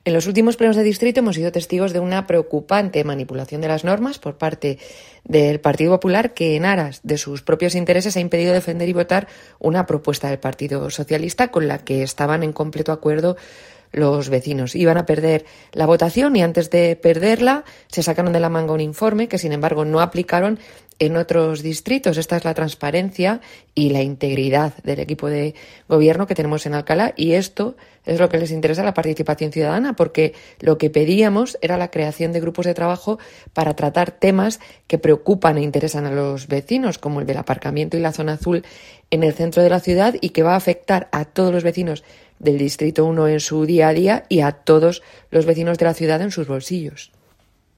En los últimos plenos de distrito hemos sido testigos de una preocupante manipulación de las normas por parte del Partido Popular, que en aras de sus propios intereses ha impedido defender y votar una propuesta del Partido Socialista con la que estaban en completo acuerdo los vecinos. Iban a perder la votación y antes de perderla se sacaron de la manga un informe que, sin embargo, no aplicaron en otros distritos. Esta es la transparencia y la integridad del equipo de gobierno que tenemos en Alcalá, y esto es lo que les interesa a la participación ciudadana, porque lo que pedíamos era la creación de grupos de trabajo para tratar temas que preocupan e interesan a los vecinos, como el del aparcamiento y la zona azul en el centro de la ciudad, y que va a afectar a todos los vecinos del Distrito 1 en su día a día y a todos los vecinos de la ciudad en sus bolsillos.